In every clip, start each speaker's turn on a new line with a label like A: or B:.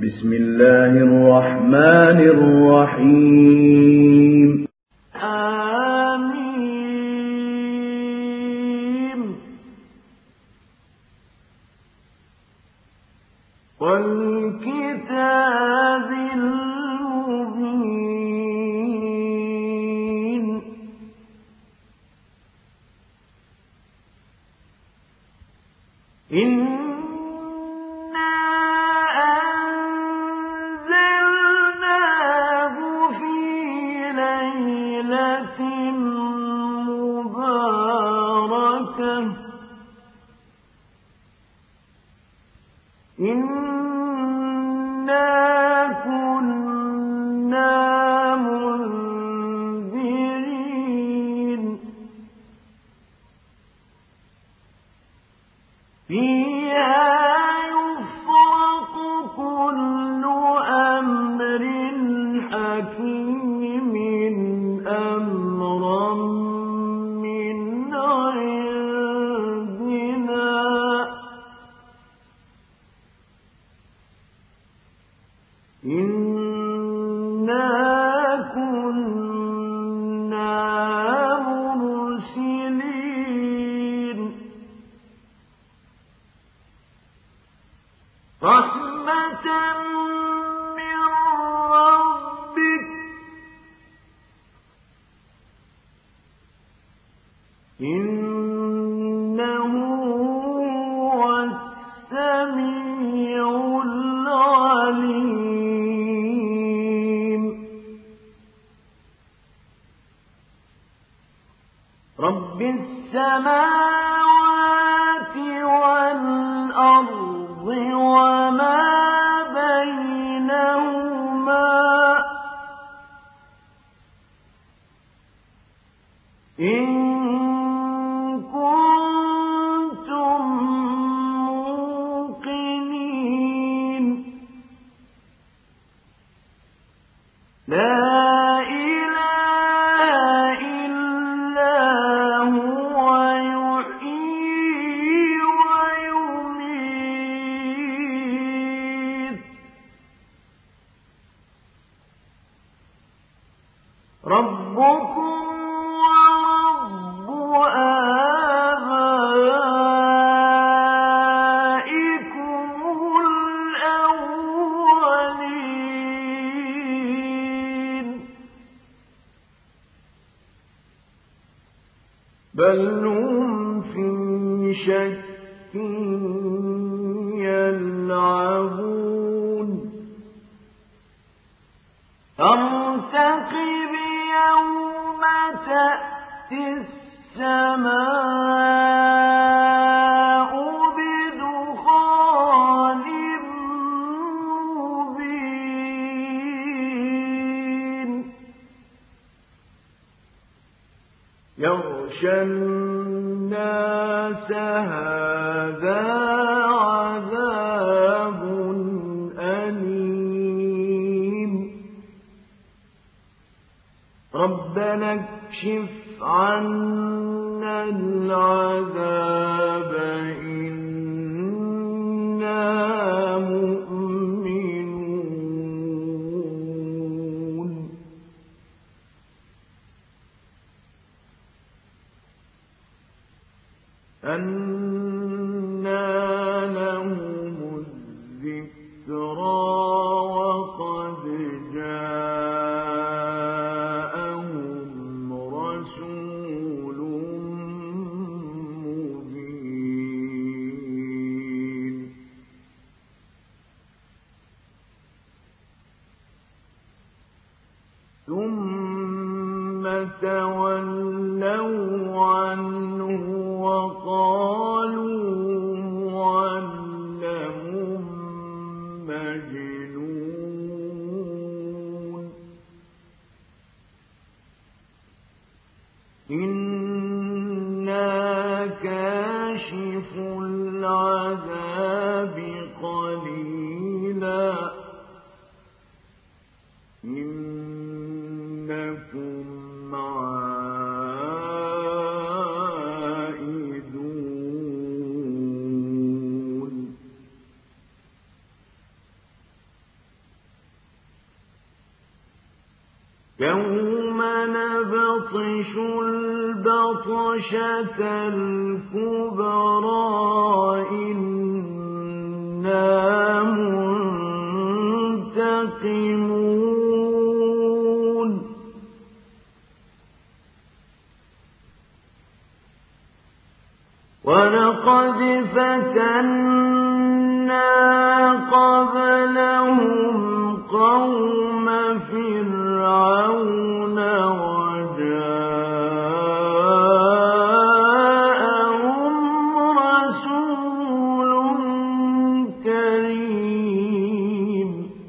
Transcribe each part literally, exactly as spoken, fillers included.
A: بسم الله الرحمن الرحيم.
B: آمين. والكتاب المبين. إنا أنزلناه في ليلة مباركة إنا كنا منذرين فيها يفرق كل أمر حكيم أمرا من عندنا إنا كنا مرسلين رحمة من ربك إنه هو السميع العليم رب السماوات والأرض وما بينهما إن كنتم موقنين لا إله إلا هو يحيي ويميت ربكم ورب آبائكم الأولين بل هم في شك يلعبون فارتقب يوم تأتي السماء بدخان مبين يغشى الناس هذا عذاب أليم ربنا اكشف عنا العذاب إنا مؤمنون أنى لهم الذكرى وقد جاءهم رسول مبين ثم تولوا عنه وقالوا معلم مجنون إنا كاشف العذاب قليلا إنكم عائدون يوم نبطش البطشة الكبرى إنا منتقمون ولقد فتنا قبلهم قوم فرعون وجاءهم رسول كريم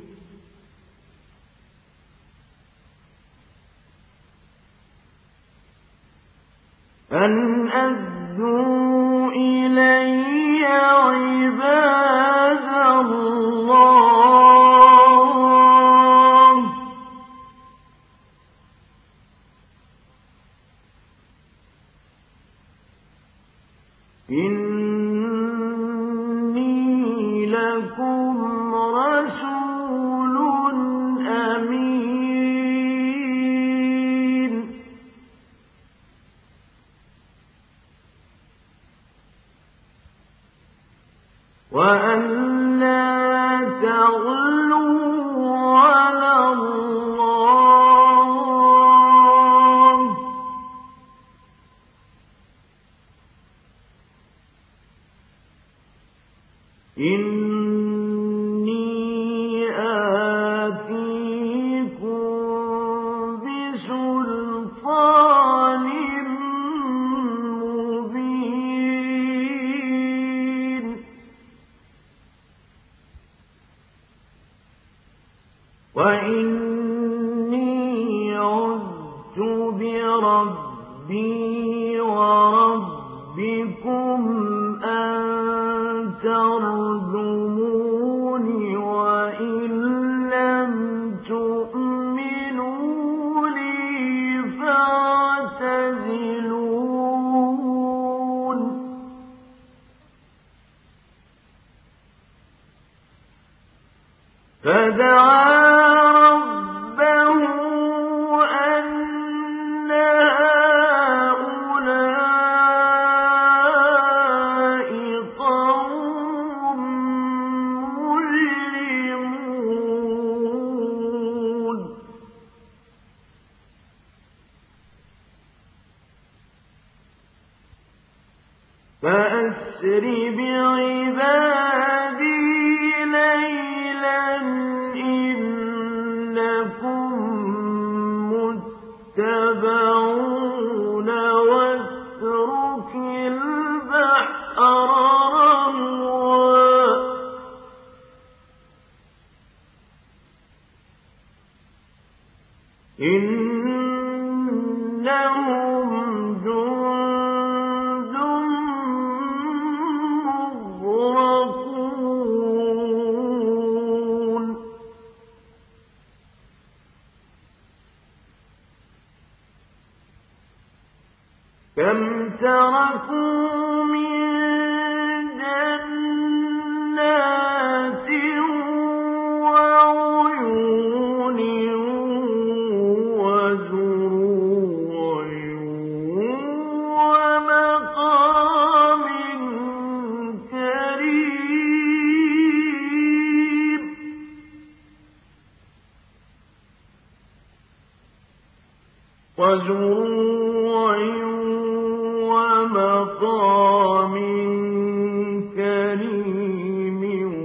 B: أن أدوا إلي عباد الله إني لكم رسول أمين وأن لا تغلوا على الله إني آتيكم بسلطان مبين وإني عذت بربي وربكم أن ترجمون وإن لم تؤمنوا لي فاعتزلون فدعا ربه أن هؤلاء قوم مجرمون فأسر بعبادي ليلا إنكم متبعون واترك البحر رهوا إنهم جند مغرقون كم تركوا من جنات وعيون وزروع ومقام كريم وزروع ومقام كريم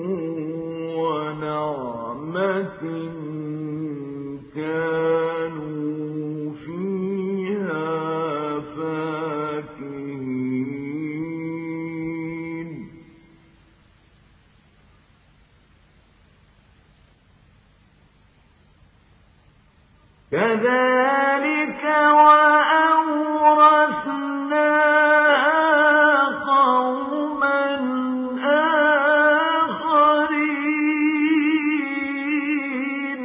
B: ونعمة كانوا فيها فاكهين كذلك وأورثناها قوما آخرين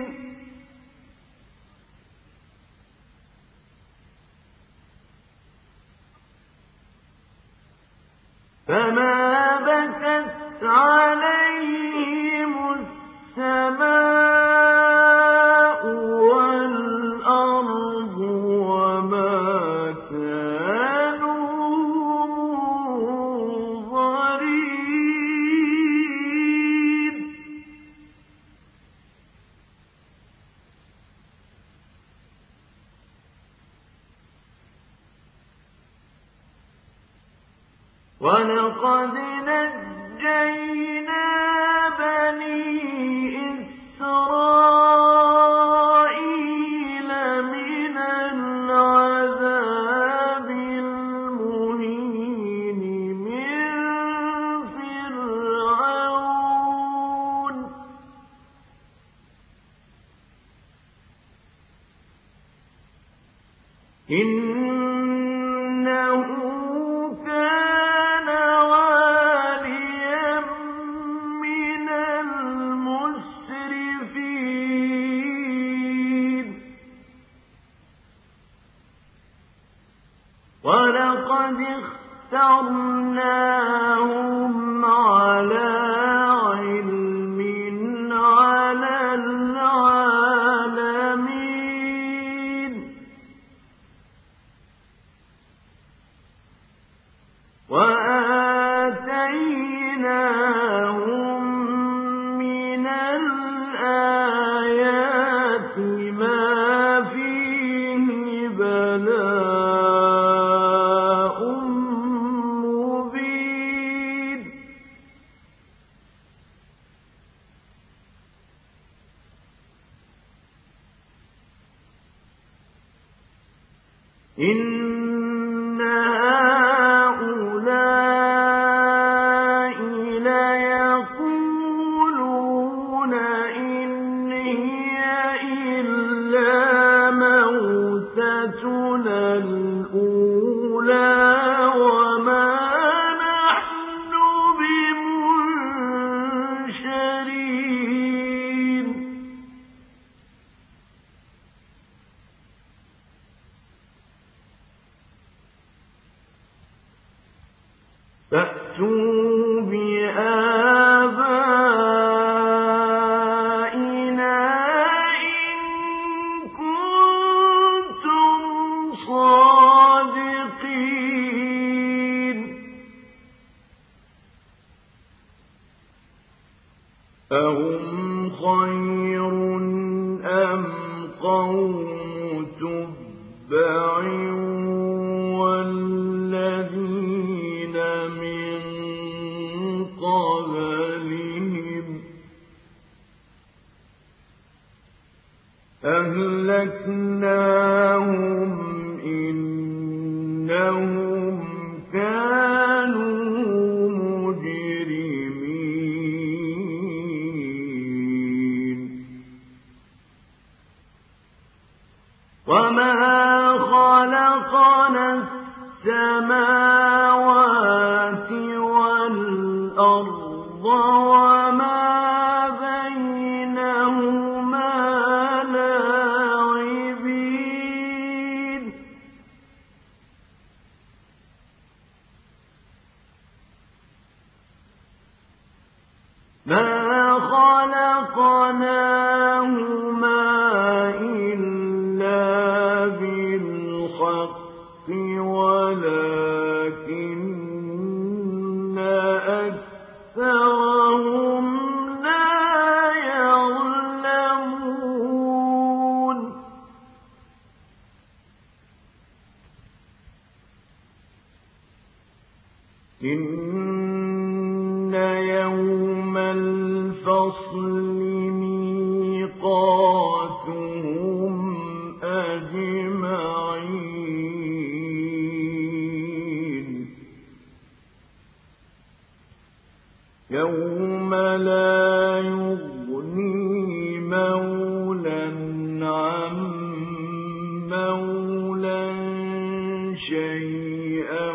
B: فما بكت عليهم السماء والأرض ولقد نجينا بني إسرائيل من العذاب المهين من فرعون إنه كان واليا من المسرفين ولقد اخترناهم على علم على العالمين وآتيناهم من الآيات ما فيه بلاء مبين إن هؤلاء ليقولون إن هي إلا موتتنا الأولى وما نحن بمنشرين فأتوا بآبائنا إن كنتم صادقين أهم خير أم قوم تبع والذين من قبلهم أهلكناهم إنهم كانوا مجرمين وما خلقنا السماوات والأرض وما بينهما لاعبين ما خلقناهما إلا بالحق ولكن أكثرهم لا يعلمون إن يوم الفصل ميقاتهم أجمعين يوم لا يغني مولى عن مولى شيئا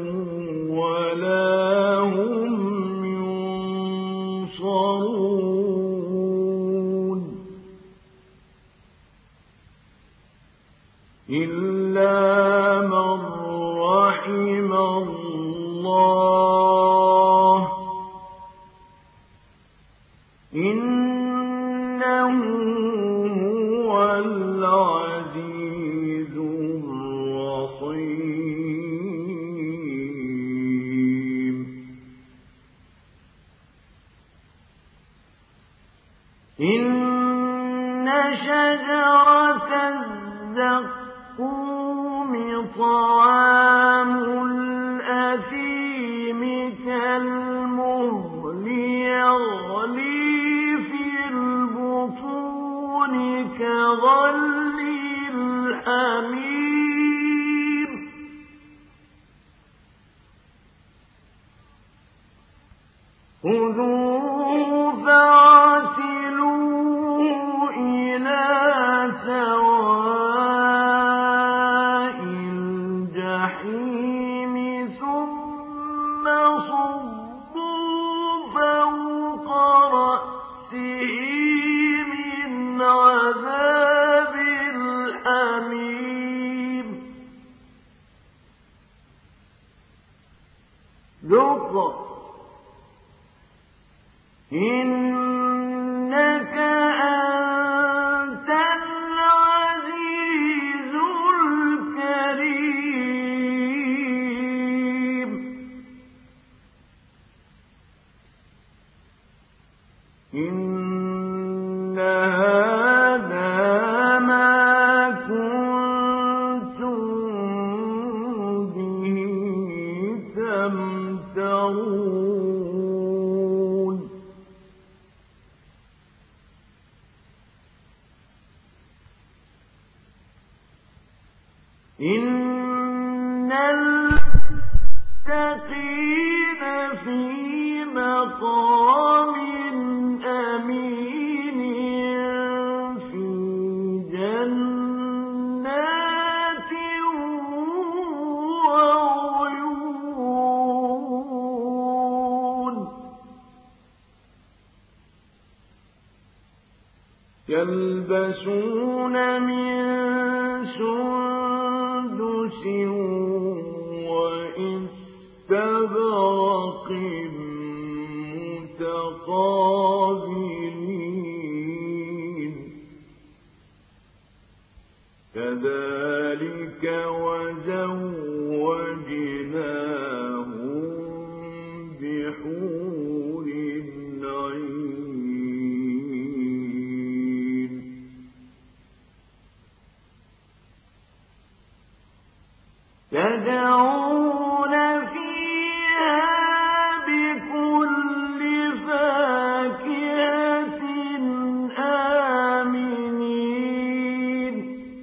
B: ولا هم ينصرون إلا من رحم الله إنه هو العزيز الرحيم إن شجرة الزقوم طعام الأثيم كالمهل يغلي في البطون كغلي الحميم خذوه فاعتلوه إلى سواء الجحيم ثم صبوا فوق رأسه من عذاب الحميم ذق إنك أنت العزيز الكريم إن هذا ما كنتم به تمترون إن المتقين في مقام أمين في جنات وعيون يلبسون من سندس وإستبرق متقابلين كذلك وزوجناهم بحور عين يدعون فيها بكل فاكهة آمنين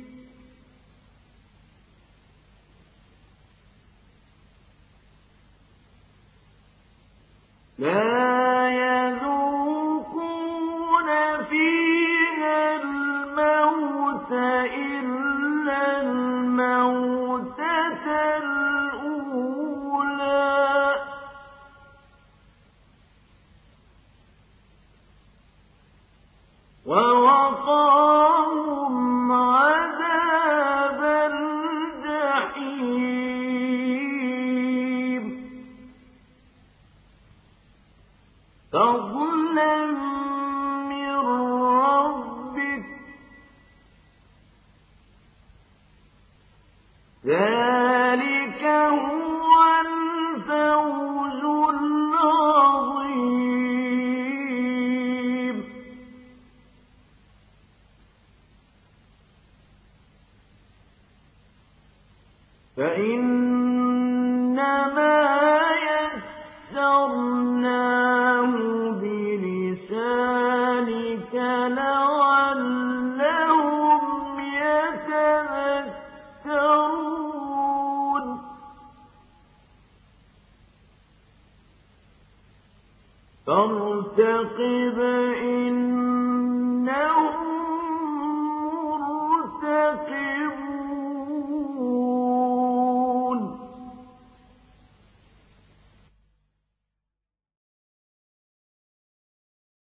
B: لا يذوقون فيها الموت إلا الموتة الأولى ووقاهم عذاب الجحيم فضلا من ربك ذلك هو الفوز العظيم فإنما يسرناه بلسانك لعلهم يتذكرون فارتقب إنهم